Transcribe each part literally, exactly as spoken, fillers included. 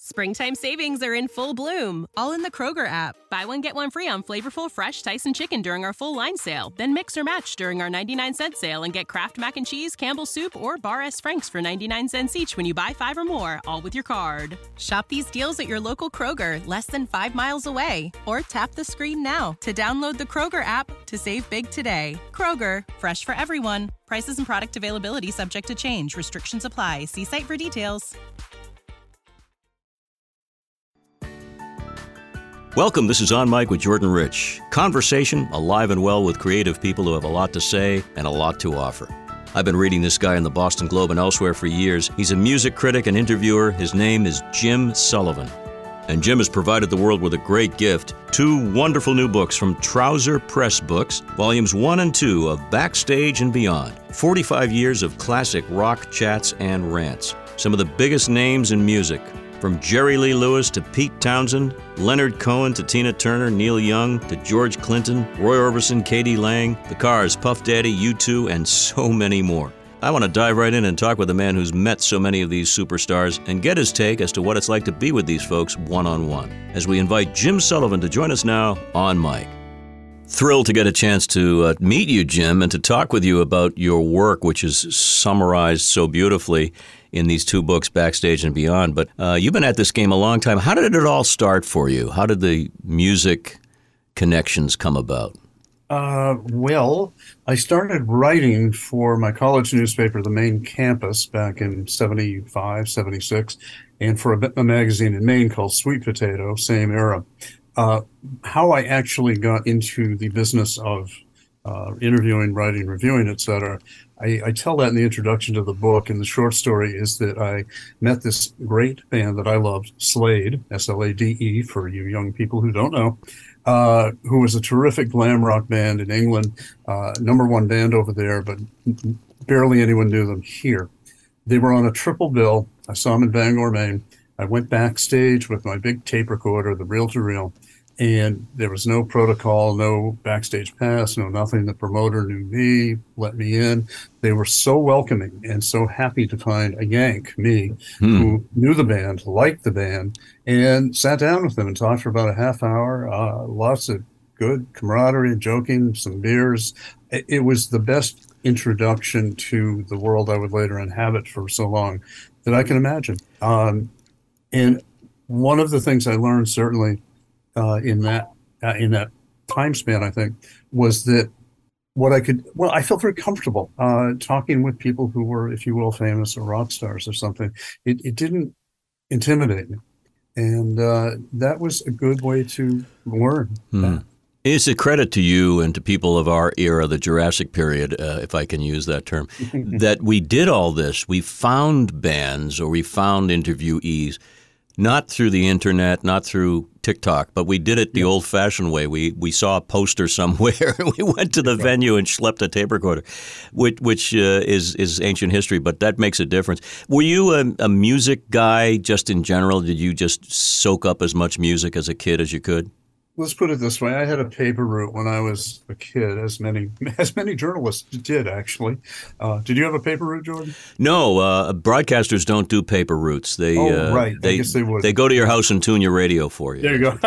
Springtime savings are in full bloom, all in the Kroger app. Buy one, get one free on flavorful, fresh Tyson chicken during our full line sale. Then mix or match during our ninety-nine cent sale and get Kraft Mac and Cheese, Campbell's Soup, or Bar S. Frank's for ninety-nine cents each when you buy five or more, all with your card. Shop these deals at your local Kroger, less than five miles away. Or tap the screen now to download the Kroger app to save big today. Kroger, fresh for everyone. Prices and product availability subject to change. Restrictions apply. See site for details. Welcome, this is On Mic with Jordan Rich. Conversation alive and well with creative people who have a lot to say and a lot to offer. I've been reading this guy in the Boston Globe and elsewhere for years. He's a music critic and interviewer. His name is Jim Sullivan. And Jim has provided the world with a great gift. Two wonderful new books from Trouser Press Books, volumes one and two of Backstage and Beyond. forty-five years of classic rock chats and rants. Some of the biggest names in music. From Jerry Lee Lewis to Pete Townsend, Leonard Cohen to Tina Turner, Neil Young to George Clinton, Roy Orbison, Katie Lang, The Cars, Puff Daddy, U two, and so many more. I want to dive right in and talk with a man who's met so many of these superstars and get his take as to what it's like to be with these folks one-on-one. As we invite Jim Sullivan to join us now on Mic. Thrilled to get a chance to uh, meet you, Jim, and to talk with you about your work, which is summarized so beautifully in these two books, Backstage and Beyond. But uh, you've been at this game a long time. How did it all start for you? How did the music connections come about? Uh, well, I started writing for my college newspaper, The Maine Campus, back in seventy-five, seventy-six, and for a, a magazine in Maine called Sweet Potato, same era. Uh, how I actually got into the business of uh, interviewing, writing, reviewing, et cetera, I, I tell that in the introduction to the book, and the short story is that I met this great band that I loved, Slade, S L A D E, for you young people who don't know, uh, who was a terrific glam rock band in England, uh, number one band over there, but barely anyone knew them here. They were on a triple bill. I saw them in Bangor, Maine. I went backstage with my big tape recorder, the reel-to-reel, and there was no protocol, no backstage pass, no nothing. The promoter knew me, let me in. They were so welcoming and so happy to find a Yank, me, hmm. who knew the band, liked the band, and sat down with them and talked for about a half hour. Uh, lots of good camaraderie, joking, some beers. It, it was the best introduction to the world I would later inhabit for so long that I can imagine. Um, and one of the things I learned, certainly, Uh, in that uh, in that time span, I think, was that what I could, well, I felt very comfortable uh, talking with people who were, if you will, famous or rock stars or something. It, it didn't intimidate me. And uh, that was a good way to learn hmm. that. It's a credit to you and to people of our era, the Jurassic period, uh, if I can use that term, that we did all this. We found bands or we found interviewees. Not through the internet, not through TikTok, but we did it the yeah. old-fashioned way. We we saw a poster somewhere, and we went to the venue and schlepped a tape recorder, which, which uh, is is ancient history, but that makes a difference. Were you a, a music guy just in general? Did you just soak up as much music as a kid as you could? Let's put it this way. I had a paper route when I was a kid, as many as many journalists did, actually. Uh, did you have a paper route, Jordan? No, uh, broadcasters don't do paper routes. They, oh, uh, right. They, I guess they would. They go to your house and tune your radio for you. There you go.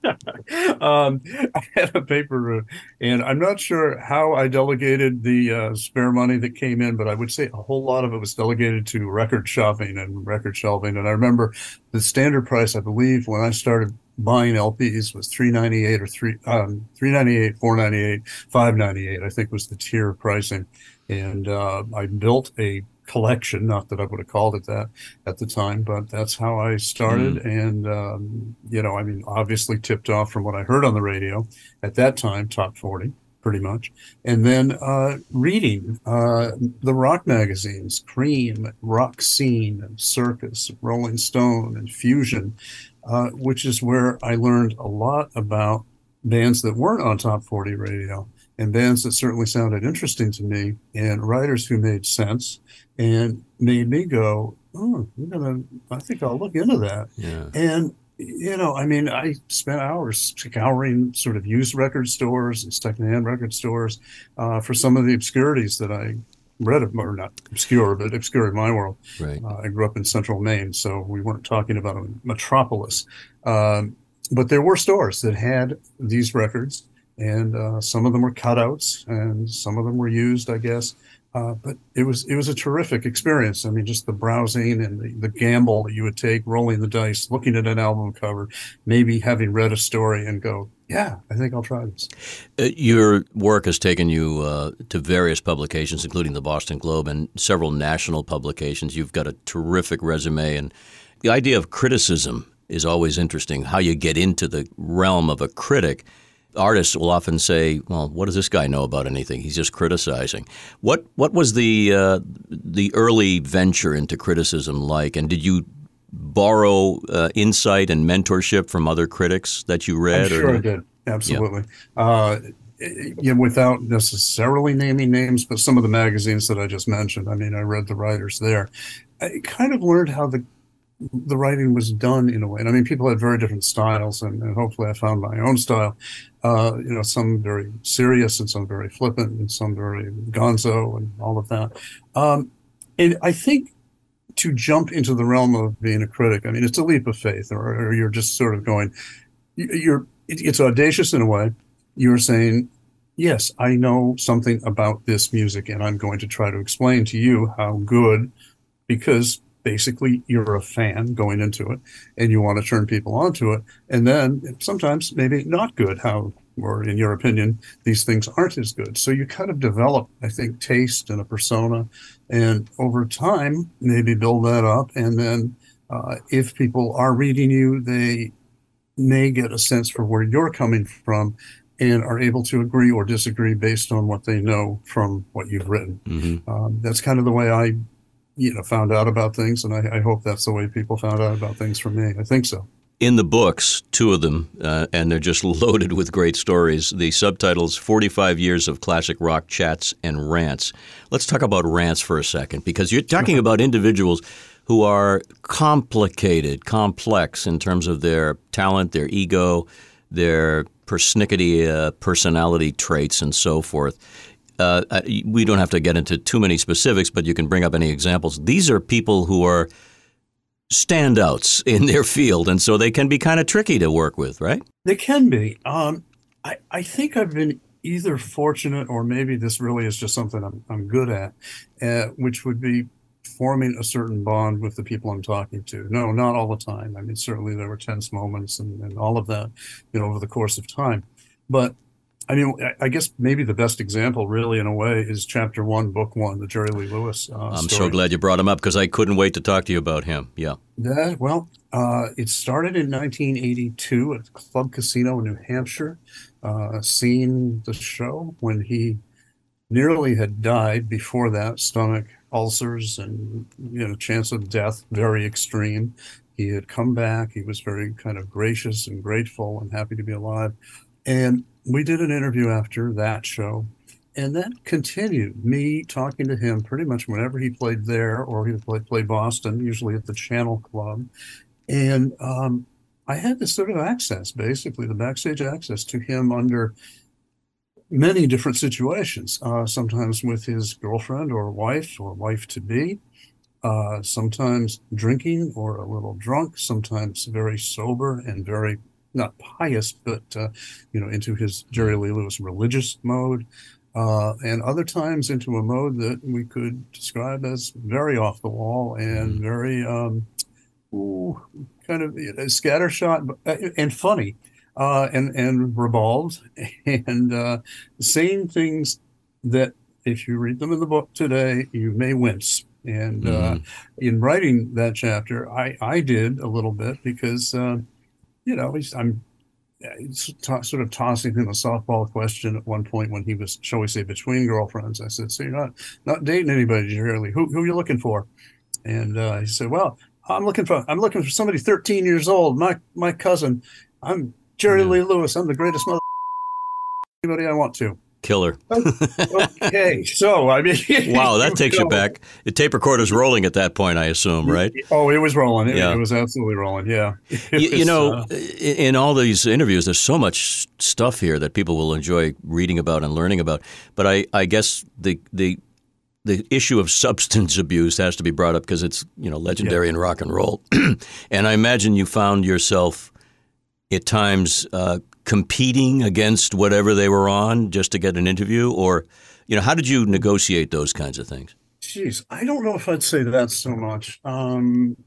um, I had a paper route, and I'm not sure how I delegated the uh, spare money that came in, but I would say a whole lot of it was delegated to record shopping and record shelving. And I remember the standard price, I believe, when I started buying L Ps was three ninety-eight or three um three ninety-eight, four ninety-eight, five ninety-eight, I think was the tier pricing. And uh, I built a collection, not that I would have called it that at the time, but that's how I started. Mm. And, um, you know, I mean, obviously tipped off from what I heard on the radio at that time, top forty, pretty much. And then uh, reading uh, the rock magazines, Cream, Rock Scene, and Circus, Rolling Stone, and Fusion, Uh, which is where I learned a lot about bands that weren't on top forty radio and bands that certainly sounded interesting to me and writers who made sense and made me go, oh, I'm gonna, I think I'll look into that. Yeah. And, you know, I mean, I spent hours scouring sort of used record stores and secondhand record stores uh, for some of the obscurities that I read it, or not obscure, but obscure in my world. Right. Uh, I grew up in central Maine, so we weren't talking about a metropolis. Um, but there were stores that had these records, and uh, some of them were cutouts, and some of them were used, I guess. Uh, but it was it was a terrific experience. I mean, just the browsing and the, the gamble that you would take, rolling the dice, looking at an album cover, maybe having read a story and go, yeah, I think I'll try this. Uh, your work has taken you uh, to various publications, including the Boston Globe and several national publications. You've got a terrific resume, and the idea of criticism is always interesting, how you get into the realm of a critic. Artists will often say, well, what does this guy know about anything? He's just criticizing. What what was the uh, the early venture into criticism like? And did you borrow uh, insight and mentorship from other critics that you read? I'm sure or? I did. Absolutely. Yeah. Uh, yeah, without necessarily naming names, but some of the magazines that I just mentioned, I mean, I read the writers there. I kind of learned how the the writing was done in a way. And I mean, people had very different styles, and, and hopefully I found my own style. Uh, you know, some very serious and some very flippant and some very gonzo and all of that. Um, and I think to jump into the realm of being a critic, I mean, it's a leap of faith, or, or you're just sort of going, you're, it's audacious in a way. You're saying, yes, I know something about this music, and I'm going to try to explain to you how good, because basically you're a fan going into it and you want to turn people onto it. And then sometimes maybe not good, how, or in your opinion, these things aren't as good. So you kind of develop, I think, taste and a persona, and over time, maybe build that up. And then uh, if people are reading you, they may get a sense for where you're coming from and are able to agree or disagree based on what they know from what you've written. Mm-hmm. Um, that's kind of the way I you know, found out about things, and I, I hope that's the way people found out about things from me. I think so. In the books, two of them, uh, and they're just loaded with great stories, the subtitles, forty-five years of Classic Rock Chats and Rants. Let's talk about rants for a second, because you're talking about individuals who are complicated, complex in terms of their talent, their ego, their persnickety uh, personality traits, and so forth. Uh, we don't have to get into too many specifics, but you can bring up any examples. These are people who are standouts in their field, and so they can be kind of tricky to work with, right? They can be. Um, I, I think I've been either fortunate, or maybe this really is just something I'm, I'm good at, uh, which would be forming a certain bond with the people I'm talking to. No, not all the time. I mean, certainly there were tense moments and, and all of that, you know, over the course of time. But I mean, I guess maybe the best example, really, in a way, is Chapter One, Book One, the Jerry Lee Lewis uh, I'm story. so glad you brought him up, because I couldn't wait to talk to you about him. Yeah. That, well, uh, it started in nineteen eighty-two at Club Casino in New Hampshire. Uh, seeing the show when he nearly had died before that, stomach ulcers and you know chance of death, very extreme. He had come back. He was very kind of gracious and grateful and happy to be alive. And we did an interview after that show, and that continued, me talking to him pretty much whenever he played there, or he played, played Boston, usually at the Channel Club. And um, I had this sort of access, basically, the backstage access to him under many different situations, uh, sometimes with his girlfriend or wife or wife-to-be, uh, sometimes drinking or a little drunk, sometimes very sober and very not pious, but, uh, you know, into his Jerry Lee Lewis religious mode, uh, and other times into a mode that we could describe as very off the wall and very um, ooh, kind of you know, scattershot and funny uh, and, and ribald and uh, saying things that if you read them in the book today, you may wince. And mm-hmm. uh, in writing that chapter, I, I did a little bit because uh, You know, I'm sort of tossing him a softball question at one point when he was, shall we say, between girlfriends. I said, "So you're not not dating anybody, Jerry Lee? Who who are you looking for?" And uh, he said, "Well, I'm looking for I'm looking for somebody thirteen years old. My my cousin. I'm Jerry yeah. Lee Lewis. I'm the greatest mother anybody I want to." Killer. Okay, so I mean, wow, that takes you back. The tape recorder's rolling at that point, I assume, right? Oh, it was rolling. It, yeah. it was absolutely rolling. Yeah. You, was, you know, uh, in all these interviews, there's so much stuff here that people will enjoy reading about and learning about. But I, I guess the the the issue of substance abuse has to be brought up because it's, you know, legendary yeah. in rock and roll. And I imagine you found yourself at times uh, competing against whatever they were on just to get an interview, or, you know, how did you negotiate those kinds of things? Jeez, I don't know if I'd say that so much. Um,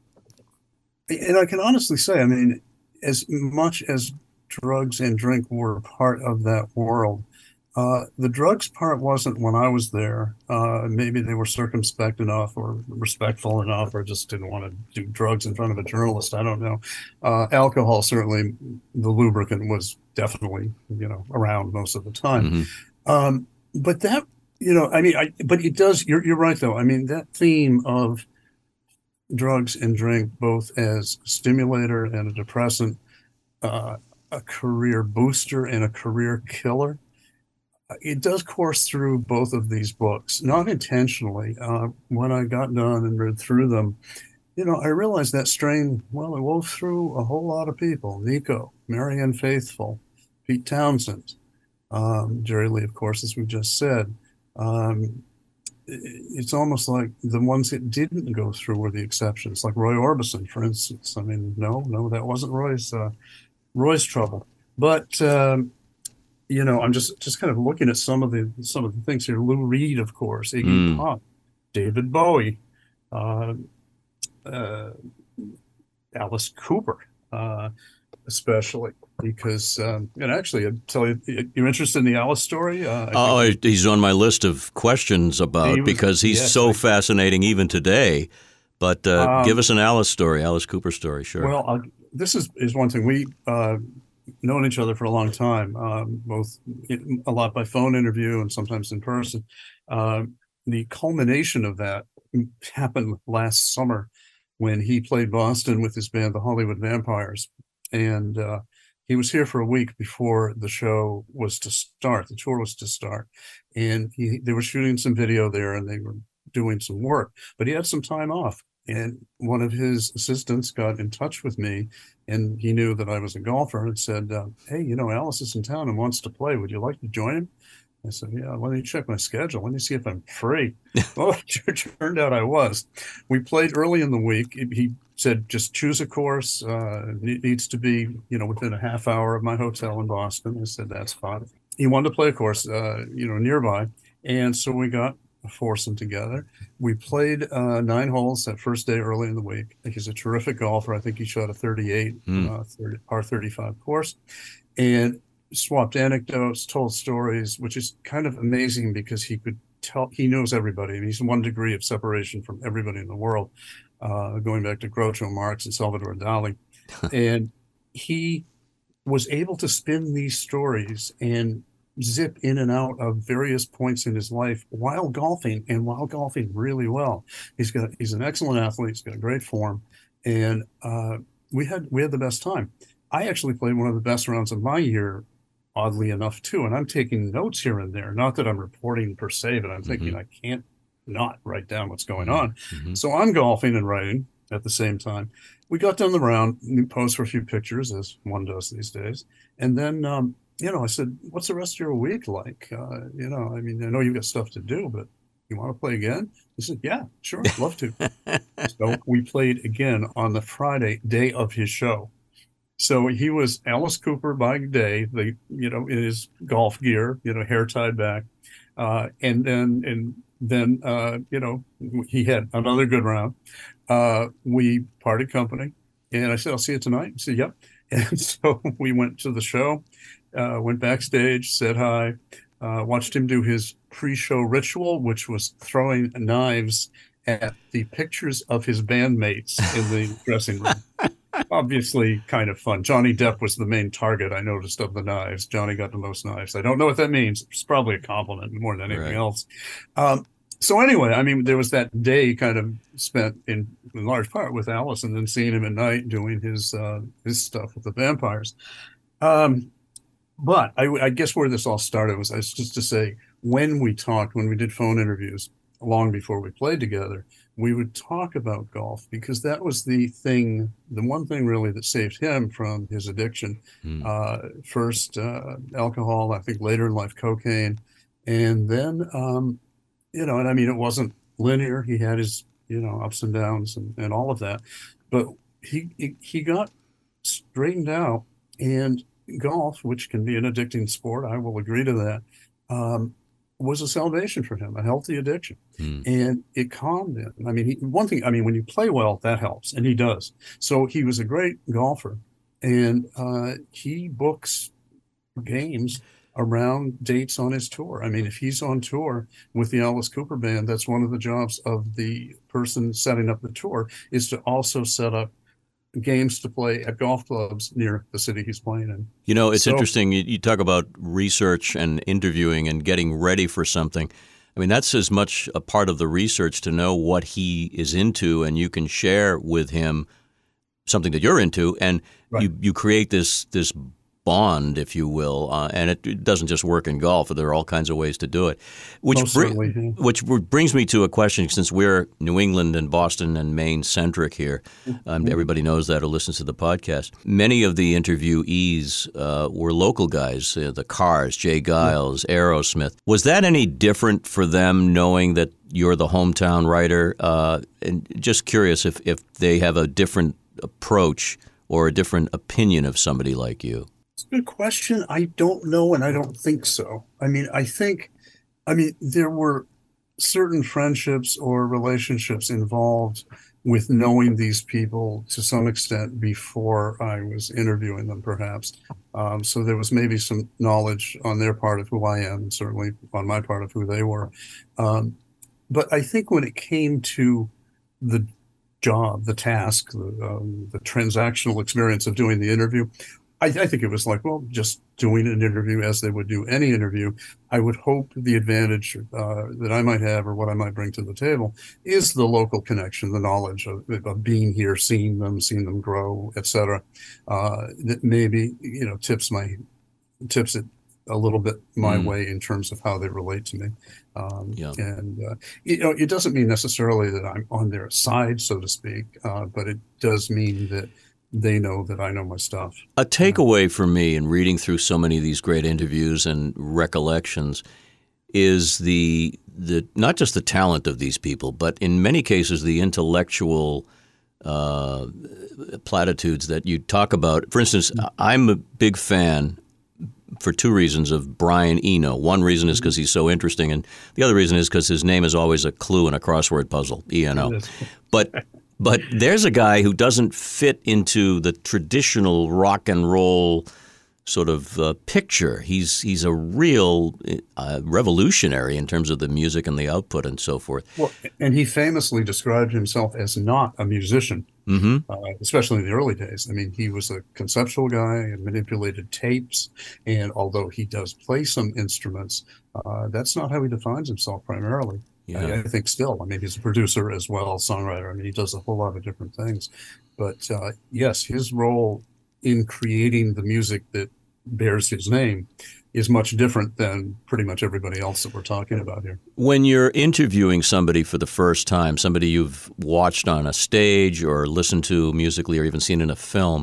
and I can honestly say, I mean, as much as drugs and drink were part of that world, uh, the drugs part wasn't when I was there. Uh, maybe they were circumspect enough or respectful enough or just didn't want to do drugs in front of a journalist. I don't know. Uh, alcohol, certainly, the lubricant was definitely, you know, around most of the time. Mm-hmm. Um, but that, you know, I mean, I, but it does, you're, you're right, though. I mean, that theme of drugs and drink, both as a stimulator and a depressant, uh, a career booster and a career killer, it does course through both of these books, not intentionally. Uh, when I got done and read through them, you know, I realized that strain, well, it wove through a whole lot of people. Nico, Marianne Faithfull, Pete Townsend, um, Jerry Lee, of course, as we just said. Um, it's almost like the ones that didn't go through were the exceptions, like Roy Orbison, for instance. I mean, no, no, that wasn't Roy's uh, Roy's trouble. But um, you know, I'm just just kind of looking at some of the some of the things here. Lou Reed, of course, Iggy mm. Pop, David Bowie, uh, uh, Alice Cooper, uh, especially. Because, um, and actually, I'd tell you, you're interested in the Alice story? Uh, oh, he's on my list of questions about he was, because he's yes, so I, fascinating even today. But uh, um, give us an Alice story, Alice Cooper story, sure. Well, uh, this is, is one thing. We uh, known each other for a long time, um, both a lot by phone interview and sometimes in person. Uh, the culmination of that happened last summer when he played Boston with his band, the Hollywood Vampires. And uh, he was here for a week before the show was to start. The tour was to start. And he, they were shooting some video there and they were doing some work. But he had some time off. And one of his assistants got in touch with me, and he knew that I was a golfer and said, uh, hey, you know, Alice is in town and wants to play. Would you like to join him? I said, yeah, let me check my schedule. Let me see if I'm free. Well, it turned out I was. We played early in the week. He said, just choose a course. Uh, it needs to be, you know, within a half hour of my hotel in Boston. I said, that's fine. He wanted to play a course, uh, you know, nearby. And so we got a foursome together. We played uh, nine holes that first day early in the week. I think he's a terrific golfer. I think he shot a thirty-eight, mm. uh, thirty, par thirty-five course. And swapped anecdotes, told stories, which is kind of amazing because he could tell, he knows everybody. And he's one degree of separation from everybody in the world, uh, going back to Groucho Marx and Salvador Dali. And he was able to spin these stories and zip in and out of various points in his life while golfing and while golfing really well. He's got, he's an excellent athlete. He's got a great form. And uh, we had, we had the best time. I actually played one of the best rounds of my year, oddly enough, too. And I'm taking notes here and there. Not that I'm reporting per se, but I'm thinking mm-hmm. I can't not write down what's going on. Mm-hmm. So I'm golfing and writing at the same time. We got done the round, posed for a few pictures, as one does these days. And then, um, you know, I said, what's the rest of your week like? Uh, you know, I mean, I know you've got stuff to do, but you want to play again? He said, yeah, sure, I'd love to. So we played again on the Friday, day of his show. So he was Alice Cooper by day, the you know, in his golf gear, you know, hair tied back, uh, and then and then uh, you know, he had another good round. Uh, we parted company, and I said, "I'll see you tonight." He said, "Yep." And so we went to the show, uh, went backstage, said hi, uh, watched him do his pre-show ritual, which was throwing knives at the pictures of his bandmates in the dressing room. Obviously kind of fun. Johnny Depp was the main target, I noticed, of the knives. Johnny got the most knives. I don't know what that means. It's probably a compliment more than anything right. else. Um, so anyway, I mean, there was that day kind of spent in, in large part with Alice and then seeing him at night doing his uh, his stuff with the vampires. Um, but I, I guess where this all started was, was just to say, when we talked, when we did phone interviews, long before we played together, we would talk about golf because that was the thing, the one thing really that saved him from his addiction. Mm. Uh, first, uh, alcohol, I think later in life, cocaine. And then um, you know, and I mean, it wasn't linear. He had his, you know, ups and downs and, and all of that, but he, he he got straightened out, and golf, which can be an addicting sport, I will agree to that, um, was a salvation for him, a healthy addiction, Hmm. and it calmed him. I mean, he, one thing, I mean, when you play well, that helps, and he does. So he was a great golfer, and uh, he books games around dates on his tour. I mean, if he's on tour with the Alice Cooper Band, that's one of the jobs of the person setting up the tour, is to also set up games to play at golf clubs near the city he's playing in. You know, it's So, interesting. You, you talk about research and interviewing and getting ready for something. I mean, that's as much a part of the research to know what he is into, and you can share with him something that you're into, and right. you, you create this this bond, if you will, uh, and it, it doesn't just work in golf. There are all kinds of ways to do it, which Most br- certainly, yeah. which brings me to a question. Since we're New England and Boston and Maine centric here, um, everybody knows that who listens to the podcast. Many of the interviewees uh, were local guys, uh, the Cars, Jay Giles, Aerosmith. Was that any different for them, knowing that you're the hometown writer? Uh, and just curious if, if they have a different approach or a different opinion of somebody like you. It's a good question. I don't know, and I don't think so. I mean, I think, I mean, there were certain friendships or relationships involved with knowing these people to some extent before I was interviewing them, perhaps. Um, so there was maybe some knowledge on their part of who I am, and certainly on my part of who they were. Um, but I think when it came to the job, the task, the, um, the transactional experience of doing the interview, I, I think it was like, well, just doing an interview as they would do any interview. I would hope the advantage uh, that I might have, or what I might bring to the table, is the local connection, the knowledge of, of being here, seeing them, seeing them grow, et cetera. Uh, that maybe, you know, tips my tips it a little bit my Mm. way in terms of how they relate to me. Um, Yeah. And, uh, you know, it doesn't mean necessarily that I'm on their side, so to speak, uh, but it does mean that they know that I know my stuff. A takeaway for me in reading through so many of these great interviews and recollections is the the not just the talent of these people, but in many cases the intellectual uh, platitudes that you talk about. For instance, I'm a big fan for two reasons of Brian Eno. One reason is because he's so interesting, and the other reason is because his name is always a clue in a crossword puzzle, E N O. But But there's a guy who doesn't fit into the traditional rock and roll sort of uh, picture. He's he's a real uh, revolutionary in terms of the music and the output and so forth. Well, and he famously described himself as not a musician, Mm-hmm. uh, especially in the early days. I mean, he was a conceptual guy and manipulated tapes. And although he does play some instruments, uh, that's not how he defines himself primarily. Yeah. I, I think still, I mean, he's a producer as well, songwriter. I mean, he does a whole lot of different things. But uh, yes, his role in creating the music that bears his name is much different than pretty much everybody else that we're talking about here. When you're interviewing somebody for the first time, somebody you've watched on a stage or listened to musically or even seen in a film,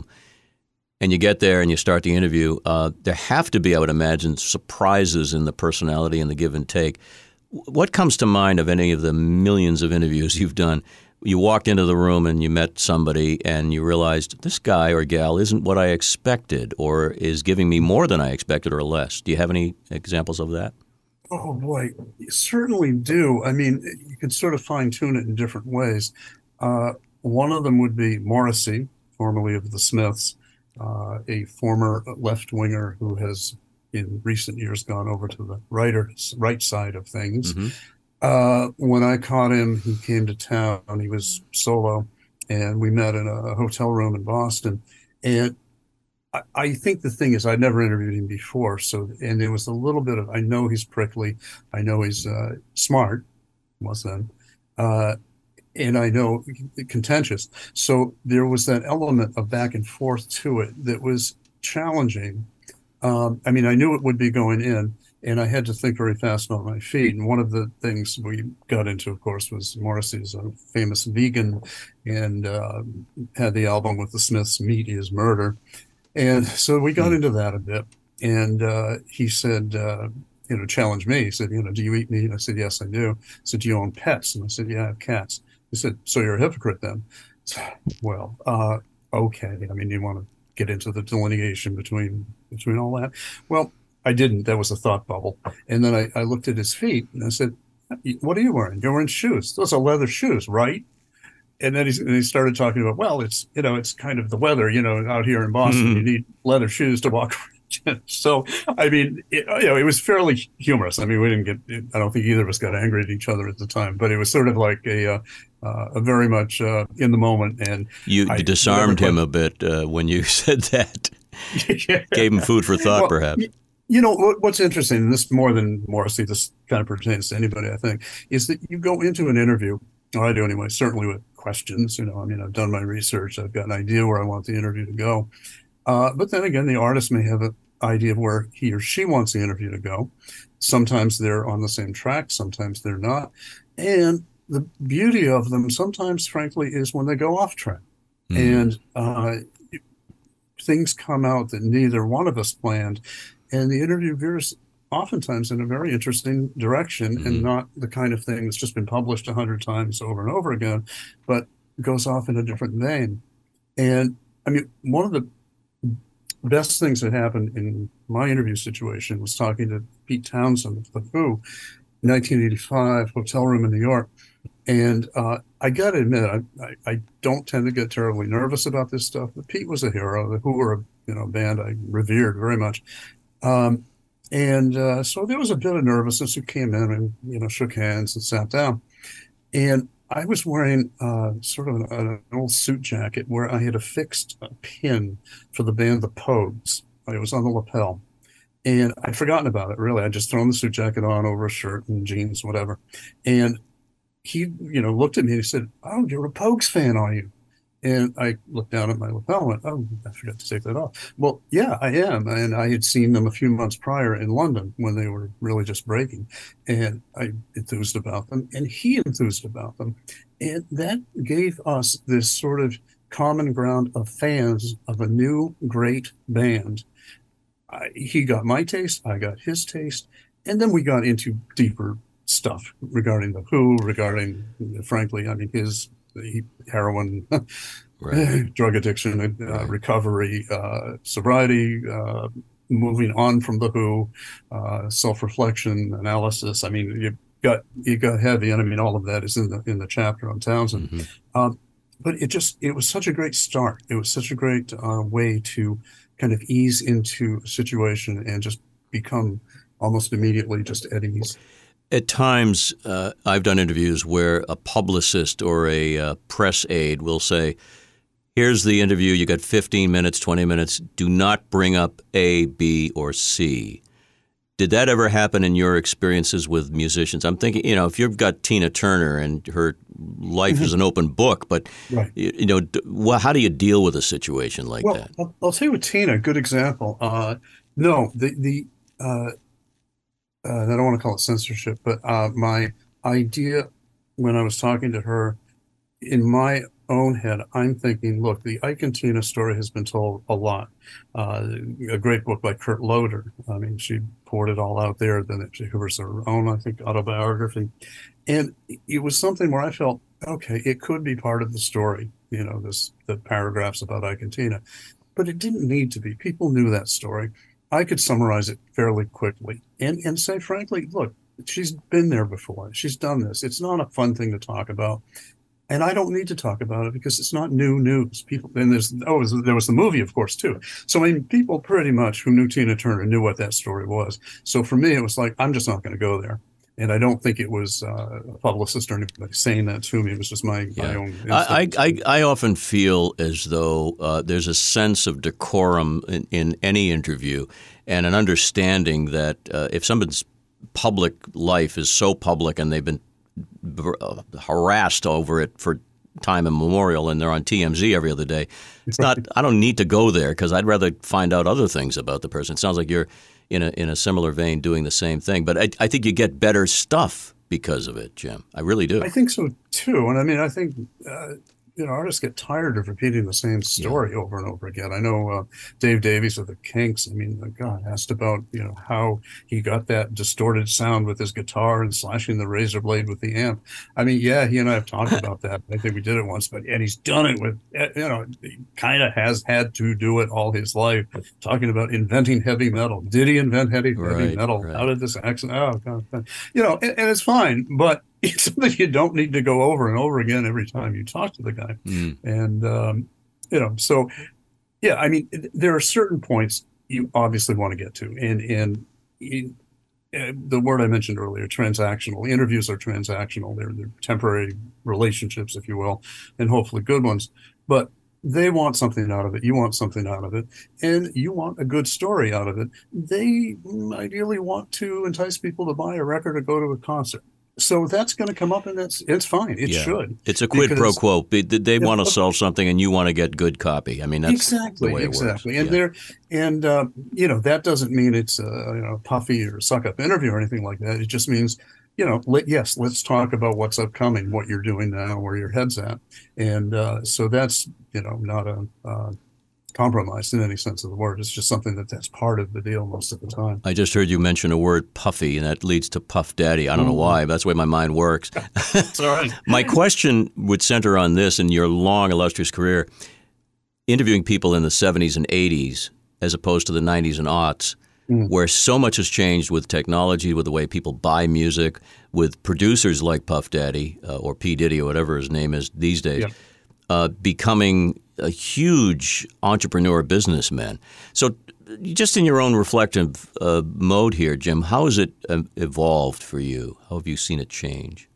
and you get there and you start the interview, uh, there have to be, I would imagine, surprises in the personality and the give and take. What comes to mind of any of the millions of interviews you've done? You walked into the room and you met somebody and you realized this guy or gal isn't what I expected or is giving me more than I expected or less. Do you have any examples of that? Oh, boy, you certainly do. I mean, you can sort of fine tune it in different ways. Uh, one of them would be Morrissey, formerly of the Smiths, uh, a former left winger who has in recent years gone over to the writer's right side of things. Mm-hmm. Uh, when I caught him, he came to town. He was solo, and we met in a hotel room in Boston. And I, I think the thing is, I'd never interviewed him before. So, and there was a little bit of, I know he's prickly. I know he's uh, smart, was then. Uh, and I know contentious. So there was that element of back and forth to it that was challenging. Um, I mean, I knew it would be going in, and I had to think very fast on my feet. And one of the things we got into, of course, was Morrissey's a famous vegan and uh, had the album with the Smiths, Meat is Murder. And so we got into that a bit. And uh, he said, uh, you know, challenged me. He said, you know, do you eat meat? I said, yes, I do. He said, do you own pets? And I said, yeah, I have cats. He said, so you're a hypocrite then? Well, uh, okay. I mean, you want to get into the delineation between between all that? Well, I didn't. That was a thought bubble. And then I, I looked at his feet and I said, what are you wearing? You're wearing shoes. Those are leather shoes, right? And then he, and he started talking about, well, it's, you know, it's kind of the weather, you know, out here in Boston, mm. you need leather shoes to walk around. So, I mean, it, you know, it was fairly humorous. I mean, we didn't get, I don't think either of us got angry at each other at the time, but it was sort of like a, uh, uh, a very much uh, in the moment. And you I, disarmed him a bit uh, when you said that. Yeah. Gave him food for thought, well, perhaps. Y- You know, what, what's interesting, and this more than Morrissey, this kind of pertains to anybody, I think, is that you go into an interview, or I do anyway, certainly with questions. You know, I mean, I've done my research. I've got an idea where I want the interview to go. Uh, but then again, the artist may have an idea of where he or she wants the interview to go. Sometimes they're on the same track. Sometimes they're not. And the beauty of them sometimes, frankly, is when they go off track. Mm. And uh, things come out that neither one of us planned. And the interview veers oftentimes in a very interesting direction mm-hmm. and not the kind of thing that's just been published a hundred times over and over again, but goes off in a different vein. And I mean, one of the best things that happened in my interview situation was talking to Pete Townsend of The Who, nineteen eighty-five, hotel room in New York. And uh, I got to admit, I, I, I don't tend to get terribly nervous about this stuff, but Pete was a hero. The Who were a you know, band I revered very much. Um, and uh, so there was a bit of nervousness who came in and, you know, shook hands and sat down. And I was wearing uh, sort of an, an old suit jacket where I had affixed a pin for the band The Pogues. It was on the lapel. And I'd forgotten about it, really. I'd just thrown the suit jacket on over a shirt and jeans, whatever. And he, you know, looked at me and he said, oh, you're a Pogues fan, are you? And I looked down at my lapel and went, oh, I forgot to take that off. Well, yeah, I am. And I had seen them a few months prior in London when they were really just breaking. And I enthused about them. And he enthused about them. And that gave us this sort of common ground of fans of a new, great band. I, he got my taste. I got his taste. And then we got into deeper stuff regarding The Who, regarding, frankly, I mean, his the heroin, right. drug addiction, uh, right. recovery, uh, sobriety, uh, moving on from The Who, uh, self-reflection, analysis. I mean, you got you got heavy, and I mean, all of that is in the in the chapter on Townsend. Mm-hmm. Um, but it just it was such a great start. It was such a great uh, way to kind of ease into a situation and just become almost immediately just at ease. At times, uh, I've done interviews where a publicist or a uh, press aide will say, here's the interview, you got fifteen minutes, twenty minutes, do not bring up A, B, or C. Did that ever happen in your experiences with musicians? I'm thinking, you know, if you've got Tina Turner and her life is an open book, but, right. you, you know, well, how do you deal with a situation like well, that? I'll, I'll tell you with Tina, good example. Uh, no, the, the uh, Uh, I don't want to call it censorship, but uh, my idea when I was talking to her, in my own head, I'm thinking, look, the Ike and Tina story has been told a lot. Uh, a great book by Kurt Loder. I mean, she poured it all out there. Then it was her own, I think, autobiography. And it was something where I felt, okay, it could be part of the story, you know, this the paragraphs about Ike and Tina. But it didn't need to be. People knew that story. I could summarize it fairly quickly and, and say, frankly, look, she's been there before. She's done this. It's not a fun thing to talk about. And I don't need to talk about it because it's not new news. People, and there's, oh, there was the movie, of course, too. So, I mean, people pretty much who knew Tina Turner knew what that story was. So for me, it was like, I'm just not going to go there. And I don't think it was uh, a publicist or anybody saying that to me. It was just my, yeah. my own instinct. I, I, I often feel as though uh, there's a sense of decorum in, in any interview and an understanding that uh, if someone's public life is so public and they've been uh, harassed over it for time immemorial and they're on T M Z every other day, it's not. I don't need to go there because I'd rather find out other things about the person. It sounds like you're in a in a similar vein doing the same thing. But I, I think you get better stuff because of it, Jim. I really do. I think so, too. And I mean, I think uh, you know, artists get tired of repeating the same story yeah. over and over again. I know uh, Dave Davies of the Kinks, I mean, God, asked about, you know, how he got that distorted sound with his guitar and slashing the razor blade with the amp. I mean, yeah, he and I have talked about that. I think we did it once, but, and he's done it with, you know, he kind of has had to do it all his life, talking about inventing heavy metal. Did he invent heavy, right, heavy metal? Right. How did this accent? Oh, God. You know, and, and it's fine, but it's something you don't need to go over and over again every time you talk to the guy. Mm. And, um, you know, so, yeah, I mean, there are certain points you obviously want to get to. And, and you, uh, the word I mentioned earlier, transactional. Interviews are transactional. They're, they're temporary relationships, if you will, and hopefully good ones. But they want something out of it. You want something out of it. And you want a good story out of it. They ideally want to entice people to buy a record or go to a concert. So that's going to come up, and it's it's fine. It yeah. should. It's a quid pro quo. They, they want to sell something, and you want to get good copy. I mean, that's exactly, the way it exactly. works. And yeah. there, and uh, you know, that doesn't mean it's a you know puffy or suck up interview or anything like that. It just means, you know, let, yes, let's talk about what's upcoming, what you're doing now, where your head's at, and uh, so that's you know not a. Uh, compromised in any sense of the word. It's just something that that's part of the deal most of the time. I just heard you mention a word puffy, and that leads to Puff Daddy. I don't mm. know why, but that's the way my mind works. That's all right. My question would center on this in your long, illustrious career, interviewing people in the seventies and eighties as opposed to the nineties and aughts, mm. where so much has changed with technology, with the way people buy music, with producers like Puff Daddy uh, or P. Diddy or whatever his name is these days, yeah. uh, becoming a huge entrepreneur businessman. So just in your own reflective uh, mode here, Jim, how has it uh, evolved for you? How have you seen it change?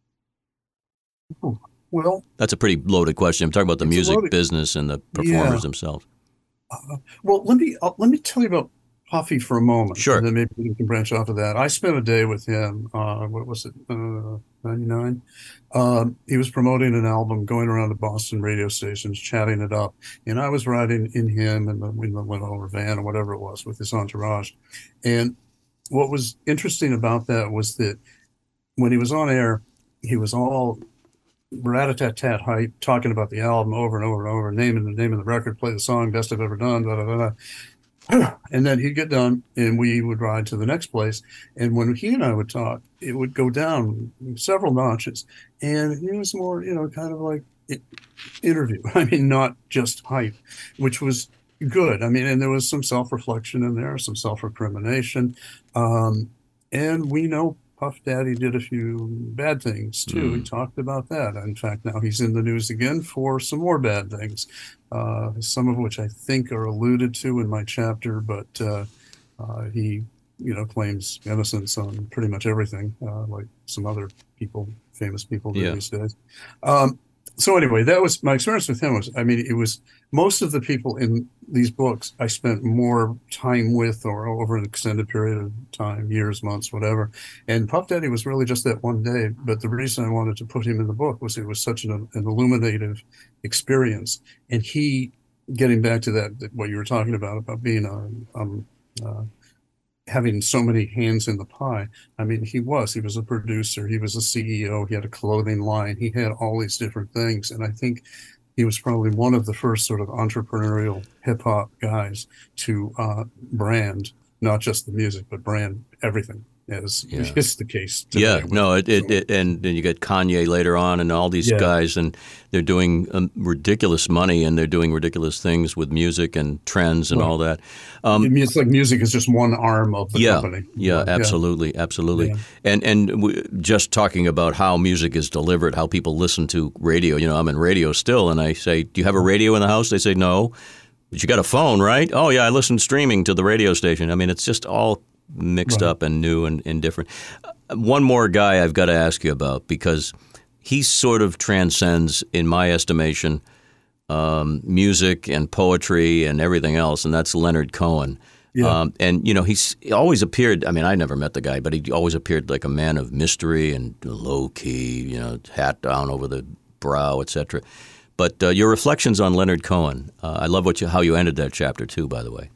Well, that's a pretty loaded question. I'm talking about the music business and the performers yeah. themselves. Uh, well, let me uh, let me tell you about Puffy for a moment. Sure. And then maybe we can branch off of that. I spent a day with him. Uh, what was it? Uh, ninety-nine. Um, he was promoting an album, going around to Boston radio stations, chatting it up. And I was riding in him in the, in the Winnow van or whatever it was with his entourage. And what was interesting about that was that when he was on air, he was all rat-a-tat-tat hype, talking about the album over and over and over, naming the name of the record, play the song, best I've ever done, da da da da. And then he'd get done, and we would ride to the next place. And when he and I would talk, it would go down several notches. And he was more, you know, kind of like it, interview. I mean, not just hype, which was good. I mean, and there was some self-reflection in there, some self-recrimination. Um, and we know Puff Daddy did a few bad things, too. Mm. He talked about that. In fact, now he's in the news again for some more bad things, uh, some of which I think are alluded to in my chapter, but uh, uh, he, you know, claims innocence on pretty much everything, uh, like some other people, famous people do yeah. these days. Um, so anyway, that was my experience with him. Was I mean, it was most of the people in these books I spent more time with, or over an extended period of time, years, months, whatever. And Puff Daddy was really just that one day. But the reason I wanted to put him in the book was it was such an, an illuminative experience. And he, getting back to that, what you were talking about, about being a, um, uh, having so many hands in the pie. I mean, he was, he was a producer, he was a C E O, he had a clothing line, he had all these different things. And I think he was probably one of the first sort of entrepreneurial hip hop guys to uh, brand, not just the music, but brand everything, as yeah. is the case today. Yeah, no, it, it, it, and then you get Kanye later on and all these yeah. guys, and they're doing um, ridiculous money, and they're doing ridiculous things with music and trends and well, all that. Um, it's like music is just one arm of the yeah, company. Yeah, absolutely, yeah. absolutely. Yeah. And and we, just talking about how music is delivered, how people listen to radio. You know, I'm in radio still, and I say, do you have a radio in the house? They say, no. But you got a phone, right? Oh, yeah, I listen streaming to the radio station. I mean, it's just all mixed right. up and new and, and different. Uh, one more guy I've got to ask you about, because he sort of transcends, in my estimation, um, music and poetry and everything else, and that's Leonard Cohen. Yeah. Um, and, you know, he's he always appeared, I mean, I never met the guy, but he always appeared like a man of mystery and low-key, you know, hat down over the brow, et cetera. But uh, your reflections on Leonard Cohen, uh, I love what you, how you ended that chapter, too, by the way.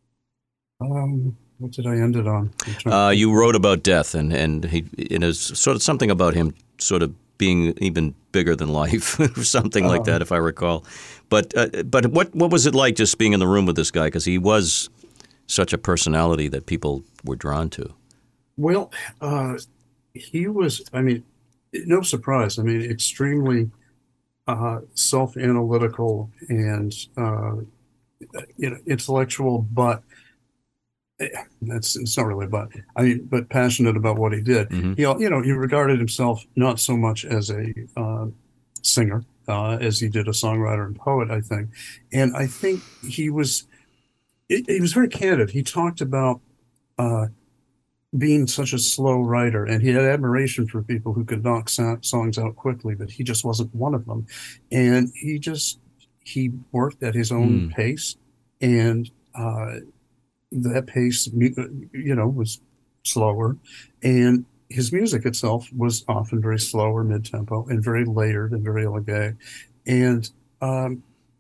Um... What did I end it on? Uh, you wrote about death, and and he it is sort of something about him sort of being even bigger than life, or something like Uh, that, if I recall. But uh, but what what was it like just being in the room with this guy? Because he was such a personality that people were drawn to. Well, uh, he was, I mean, no surprise. I mean, extremely uh, self-analytical and uh, you know, intellectual, but eh, that's it's not really but I mean, but passionate about what he did. Mhm. He, you know, he regarded himself not so much as a uh, singer uh, as he did a songwriter and poet, I think. And I think he was he he was very candid. He talked about uh, being such a slow writer, and he had admiration for people who could knock so- songs out quickly, but he just wasn't one of them. And he just he worked at his own Mm. pace, and uh, that pace, mu- you know, was slower, and his music itself was often very slower, mid-tempo, and very layered and very elegant. And um,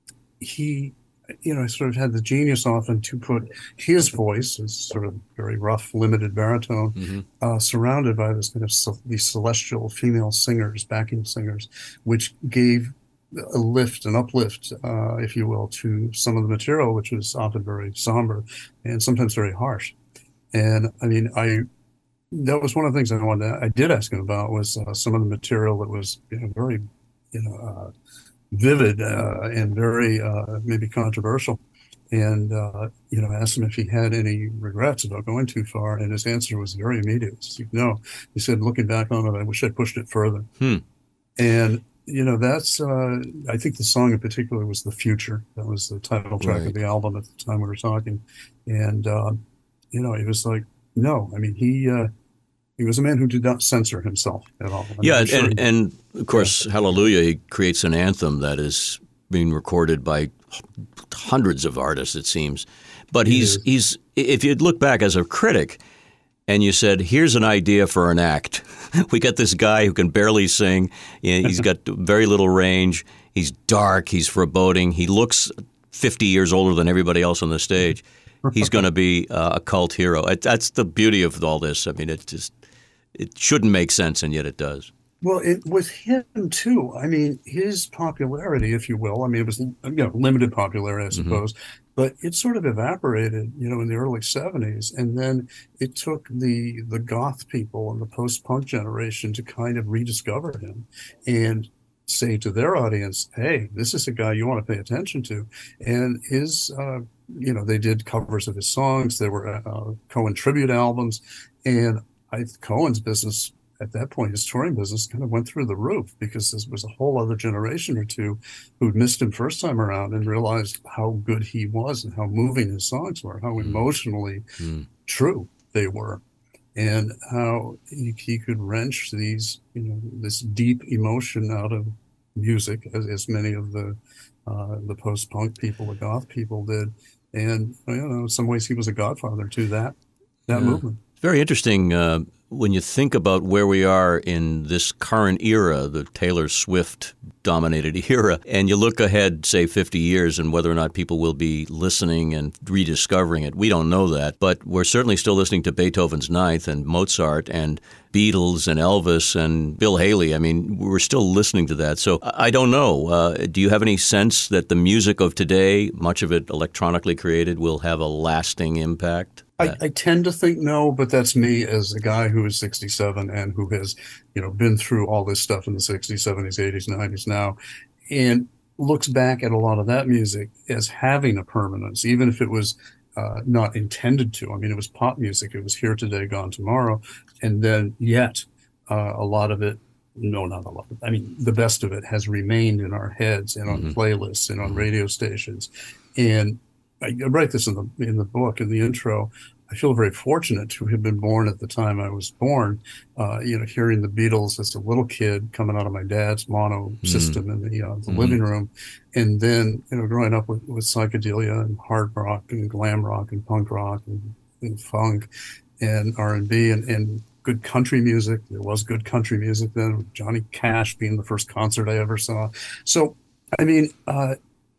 he, you know, sort of had the genius often to put his voice, his sort of very rough, limited baritone, Mhm. uh, surrounded by this kind of ce- these celestial female singers, backing singers, which gave a lift, an uplift, uh, if you will, to some of the material, which was often very somber and sometimes very harsh. And I mean, I that was one of the things I wanted to, I did ask him about was uh, some of the material that was, you know, very, you know, uh, vivid uh, and very uh, maybe controversial. And, uh, you know, asked him if he had any regrets about going too far. And his answer was very immediate. He said, no. He said, looking back on it, I wish I pushed it further. Hmm. And, you know, that's, uh, I think the song in particular was The Future. That was the title track Right. of the album at the time we were talking. And, uh, you know, it was like, no, I mean, he, uh, he was a man who did not censor himself at all. I mean, Yeah, I'm sure and, he- and of course, Hallelujah, he creates an anthem that is being recorded by hundreds of artists, it seems. But He he's is. he's if you look back as a critic and you said, here's an idea for an act. We got this guy who can barely sing. You know, he's got very little range. He's dark. He's foreboding. He looks fifty years older than everybody else on the stage. He's going to be uh, a cult hero. It, that's the beauty of all this. I mean, it just it shouldn't make sense, and yet it does. Well, it, with him too. I mean, his popularity, if you will. I mean, it was, you know, limited popularity, I suppose, but it sort of evaporated, you know, in the early seventies, and then it took the the goth people and the post-punk generation to kind of rediscover him and say to their audience, "Hey, this is a guy you want to pay attention to." And his, uh, you know, they did covers of his songs. There were uh, Cohen tribute albums, and I Cohen's business at that point, his touring business kind of went through the roof because there was a whole other generation or two who'd missed him first time around and realized how good he was and how moving his songs were, how emotionally Mm. true they were, and how he, he could wrench these, you know, this deep emotion out of music, as, as many of the uh, the post-punk people, the goth people did. And, you know, in some ways he was a godfather to that that Yeah. movement. It's very interesting uh, when you think about where we are in this current era, the Taylor Swift dominated era, and you look ahead, say, fifty years and whether or not people will be listening and rediscovering it. We don't know that, but we're certainly still listening to Beethoven's Ninth and Mozart and Beatles and Elvis and Bill Haley. I mean, we're still listening to that. So I I don't know. Uh, do you have any sense that the music of today, much of it electronically created, will have a lasting impact? I, I tend to think no, but that's me as a guy who is sixty-seven and who has, you know, been through all this stuff in the sixties, seventies, eighties, nineties now, and looks back at a lot of that music as having a permanence, even if it was uh, not intended to. I mean, it was pop music. It was here today, gone tomorrow. And then yet uh, a lot of it, no, not a lot. I mean, the best of it has remained in our heads and on Mhm. playlists and on Mhm. radio stations. And I I write this in the in the book, in the intro. I feel very fortunate to have been born at the time I was born. Uh, you know, hearing the Beatles as a little kid coming out of my dad's mono system in the uh, the Mhm. living room, and then, you know, growing up with, with psychedelia and hard rock and glam rock and punk rock and, and funk and R and B and, and good country music. There was good country music then, with Johnny Cash being the first concert I ever saw. So, I mean, uh,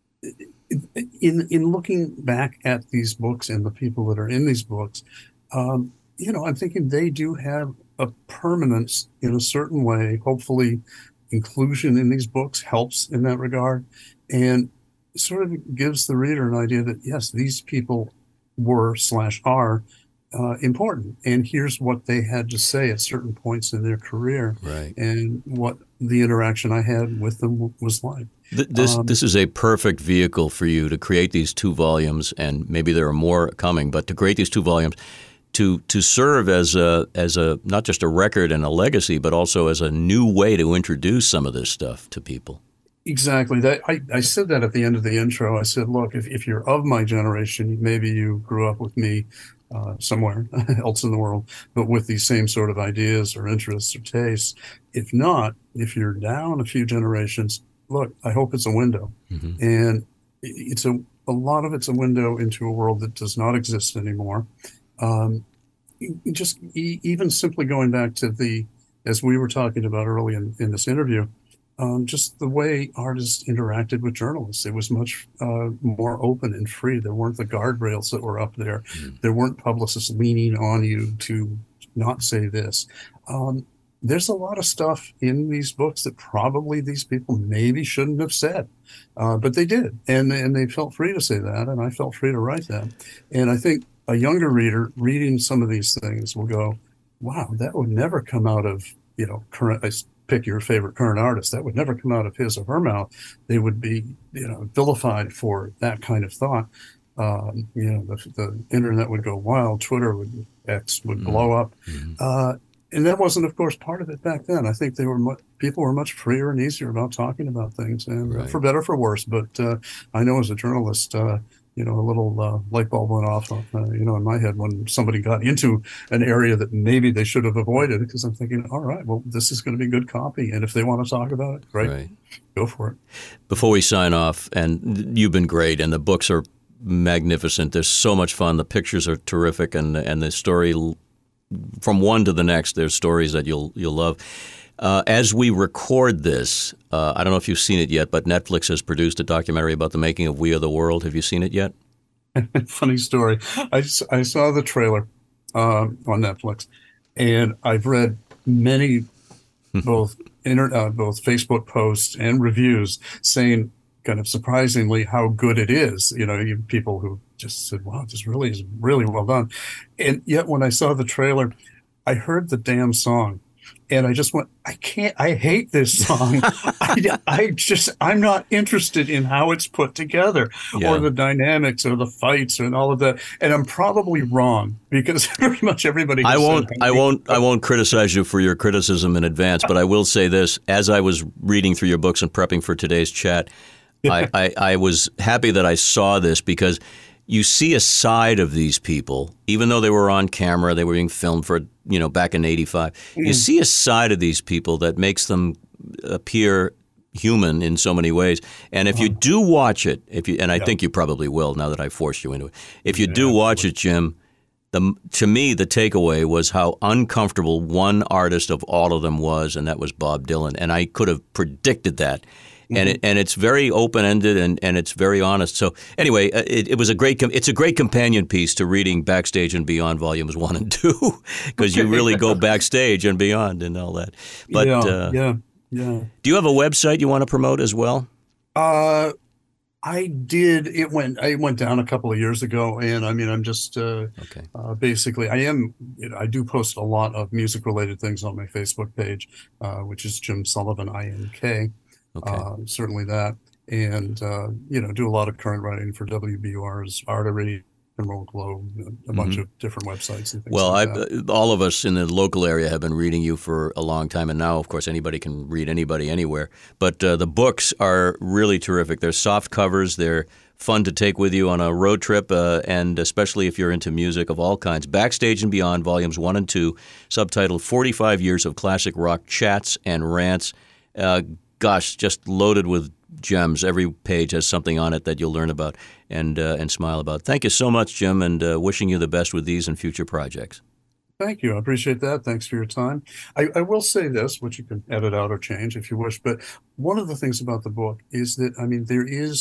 in in looking back at these books and the people that are in these books, um, you know, I'm thinking they do have a permanence in a certain way. Hopefully, inclusion in these books helps in that regard, and sort of gives the reader an idea that, yes, these people were slash are uh, important, and here's what they had to say at certain points in their career, Right. and what the interaction I had with them was like. Th- This Um, this is a perfect vehicle for you to create these two volumes, and maybe there are more coming, but to create these two volumes to to serve as a as a not just a record and a legacy, but also as a new way to introduce some of this stuff to people. Exactly. That I, I said that at the end of the intro. I said, look, if, if you're of my generation, maybe you grew up with me uh, somewhere else in the world, but with these same sort of ideas or interests or tastes. If not, if you're down a few generations, look, I hope it's a window. Mm-hmm. And it's a, a lot of it's a window into a world that does not exist anymore. Um, just e- even simply going back to the, as we were talking about early in, in this interview, Um, just the way artists interacted with journalists. It was much uh, more open and free. There weren't the guardrails that were up there. Mm. There weren't publicists leaning on you to not say this. Um, there's a lot of stuff in these books that probably these people maybe shouldn't have said, uh, but they did. And, and they felt free to say that, and I felt free to write that. And I think a younger reader reading some of these things will go, wow, that would never come out of, you know, current, pick your favorite current artist. That would never come out of his or her mouth. They would be, you know, vilified for that kind of thought. Um, you know, the, the internet would go wild. Twitter would, X would mm-hmm. blow up. Mm-hmm. Uh, and that wasn't, of course, part of it back then. I think they were mu- people were much freer and easier about talking about things, and right. for better, for worse. But uh, I know as a journalist, uh, you know, a little uh, light bulb went off, uh, you know, in my head when somebody got into an area that maybe they should have avoided, because I'm thinking, all right, well, this is going to be good copy. And if they want to talk about it, great, right. Go for it. Before we sign off, and you've been great, and the books are magnificent. They're so much fun. The pictures are terrific, and and the story, from one to the next, there's stories that you'll you'll love. Uh, as we record this, uh, I don't know if you've seen it yet, but Netflix has produced a documentary about the making of We Are the World. Have you seen it yet? Funny story. I, I saw the trailer uh, on Netflix, and I've read many both inter, uh, both Facebook posts and reviews saying kind of surprisingly how good it is. You know, you, people who just said, wow, this really is really well done. And yet when I saw the trailer, I heard the damn song. And I just went, I can't, I hate this song. I, I just, I'm not interested in how it's put together yeah. or the dynamics or the fights and all of that. And I'm probably wrong, because pretty much everybody. I won't, I won't, I won't criticize you for your criticism in advance, but I will say this: as I was reading through your books and prepping for today's chat, I, I, I was happy that I saw this, because you see a side of these people, even though they were on camera, they were being filmed for, you know, back in eighty-five. Mm. You see a side of these people that makes them appear human in so many ways. And if you do watch it, if you, and I yeah. think you probably will now that I forced you into it, if you yeah, do watch it, Jim, the, to me, the takeaway was how uncomfortable one artist of all of them was, and that was Bob Dylan. And I could have predicted that. Mm-hmm. And it, and it's very open-ended, and, and it's very honest. So anyway, it, it was a great it's a great companion piece to reading Backstage and Beyond Volumes One and Two, because you really go backstage and beyond and all that. But yeah, uh, yeah, yeah. Do you have a website you want to promote as well? Uh, I did. It went. I went down a couple of years ago, and I mean, I'm just uh, okay. Uh, basically, I am. You know, I do post a lot of music-related things on my Facebook page, uh, which is Jim Sullivan I N K. Okay. Uh, certainly that. And, uh, you know, do a lot of current writing for W B U R's Artery, Emerald Globe, a mm-hmm. bunch of different websites and things well, like I, that. all of us in the local area have been reading you for a long time. And now, of course, anybody can read anybody anywhere. But uh, the books are really terrific. They're soft covers. They're fun to take with you on a road trip, uh, and especially if you're into music of all kinds. Backstage and Beyond, Volumes one and two, subtitled forty-five Years of Classic Rock Chats and Rants. Uh, Gosh, just loaded with gems. Every page has something on it that you'll learn about and uh, and smile about. Thank you so much, Jim, and uh, wishing you the best with these and future projects. Thank you. I appreciate that. Thanks for your time. I, I will say this, which you can edit out or change if you wish, but one of the things about the book is that, I mean, there is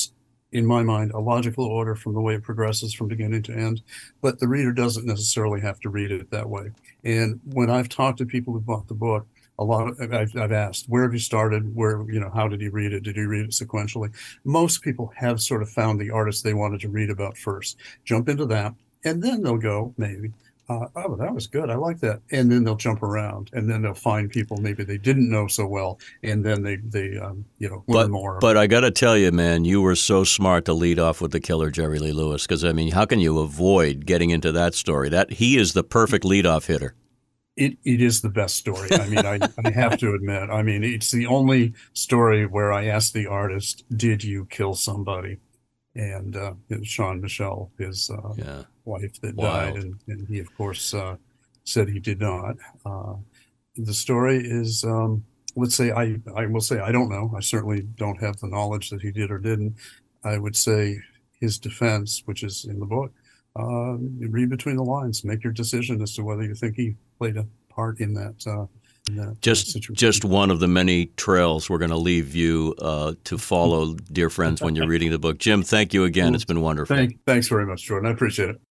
in my mind, a logical order from the way it progresses from beginning to end, but the reader doesn't necessarily have to read it that way. And when I've talked to people who bought the book, a lot of, I've, I've asked, where have you started? Where, you know, how did you read it? Did you read it sequentially? Most people have sort of found the artist they wanted to read about first, jump into that, and then they'll go, maybe, uh, oh, that was good. I like that. And then they'll jump around, and then they'll find people maybe they didn't know so well, and then they, they um, you know, learn but, more. But I got to tell you, man, you were so smart to lead off with The Killer, Jerry Lee Lewis, because, I mean, how can you avoid getting into that story? That he is the perfect leadoff hitter. It it is the best story. I mean, I, I have to admit. I mean, it's the only story where I asked the artist, "Did you kill somebody?" And uh, it was Sean Michelle, his uh, yeah. wife, that Wild. died, and, and he, of course, uh, said he did not. Uh, the story is, um, let's say, I I will say I don't know. I certainly don't have the knowledge that he did or didn't. I would say his defense, which is in the book. Uh, you read between the lines, make your decision as to whether you think he played a part in that. Uh, in that just, situation. just one of the many trails we're going to leave you uh, to follow, dear friends, when you're reading the book. Jim, thank you again. Well, it's been wonderful. Thank, thanks very much, Jordan. I appreciate it.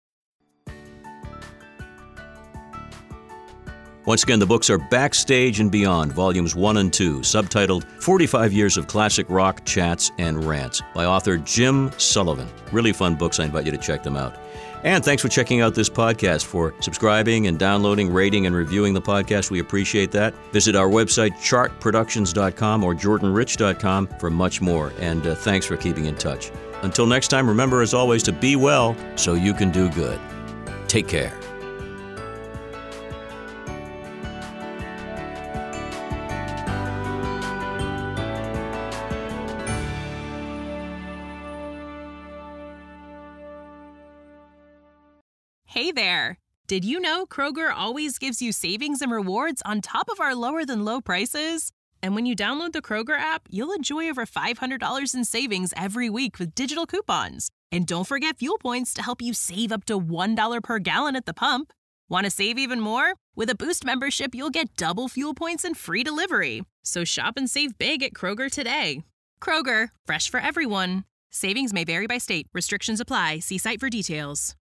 Once again, the books are Backstage and Beyond, Volumes one and two, subtitled forty-five Years of Classic Rock Chats and Rants, by author Jim Sullivan. Really fun books. I invite you to check them out. And thanks for checking out this podcast, for subscribing and downloading, rating, and reviewing the podcast. We appreciate that. Visit our website, chart productions dot com or jordan rich dot com for much more. And uh, thanks for keeping in touch. Until next time, remember, as always, to be well so you can do good. Take care. Hey there! Did you know Kroger always gives you savings and rewards on top of our lower-than-low prices? And when you download the Kroger app, you'll enjoy over five hundred dollars in savings every week with digital coupons. And don't forget fuel points to help you save up to one dollar per gallon at the pump. Want to save even more? With a Boost membership, you'll get double fuel points and free delivery. So shop and save big at Kroger today. Kroger, fresh for everyone. Savings may vary by state. Restrictions apply. See site for details.